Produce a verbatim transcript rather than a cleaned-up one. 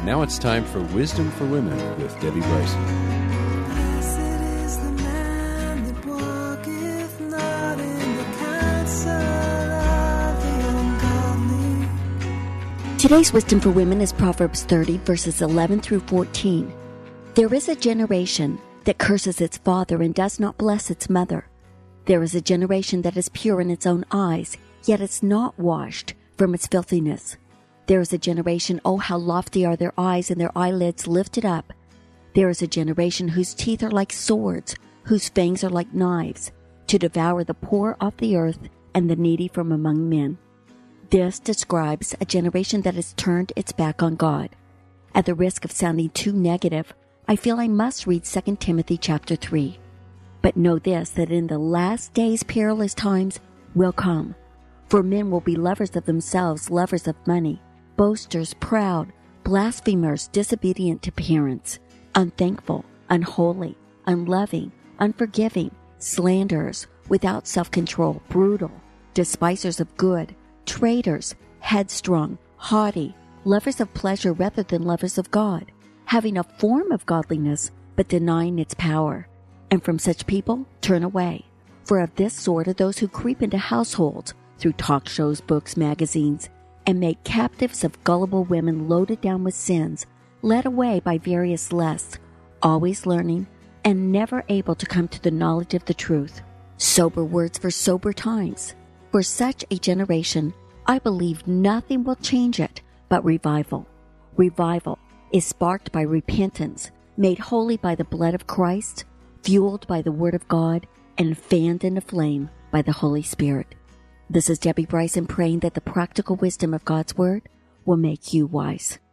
Now it's time for Wisdom for Women with Debbie Bryson. Blessed is the man that walketh not in the counsel of the ungodly. Today's Wisdom for Women is Proverbs thirty, verses eleven through fourteen. There is a generation that curses its father and does not bless its mother. There is a generation that is pure in its own eyes, yet is not washed from its filthiness. There is a generation, oh, how lofty are their eyes, and their eyelids lifted up. There is a generation whose teeth are like swords, whose fangs are like knives, to devour the poor off the earth and the needy from among men. This describes a generation that has turned its back on God. At the risk of sounding too negative, I feel I must read Second Timothy chapter three. But know this, that in the last days perilous times will come. For men will be lovers of themselves, lovers of money, boasters, proud, blasphemers, disobedient to parents, unthankful, unholy, unloving, unforgiving, slanderers, without self-control, brutal, despisers of good, traitors, headstrong, haughty, lovers of pleasure rather than lovers of God, having a form of godliness but denying its power. And from such people turn away. For of this sort are those who creep into households through talk shows, books, magazines, and make captives of gullible women loaded down with sins, led away by various lusts, always learning, and never able to come to the knowledge of the truth. Sober words for sober times. For such a generation, I believe nothing will change it but revival. Revival is sparked by repentance, made holy by the blood of Christ, fueled by the Word of God, and fanned into flame by the Holy Spirit. This is Debbie Bryson praying that the practical wisdom of God's Word will make you wise.